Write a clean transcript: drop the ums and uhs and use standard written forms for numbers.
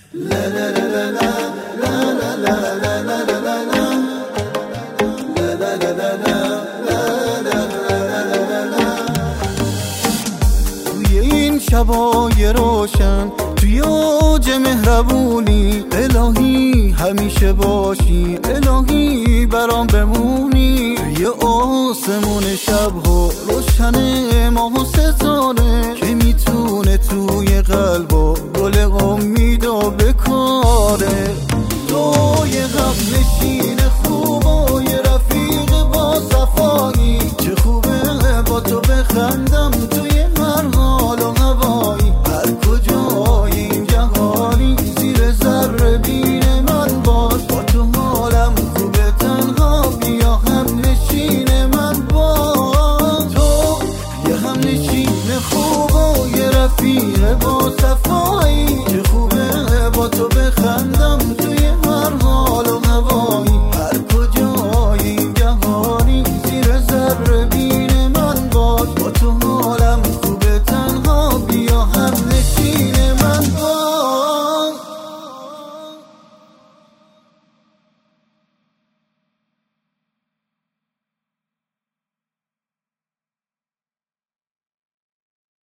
توی این شبای روشن توی اوج مهربونی الهی همیشه باشی، الهی برام بمونی. توی آسمون شبها روشن ماه و ستاره که میتونه توی قلبا گل امیدا بکاره.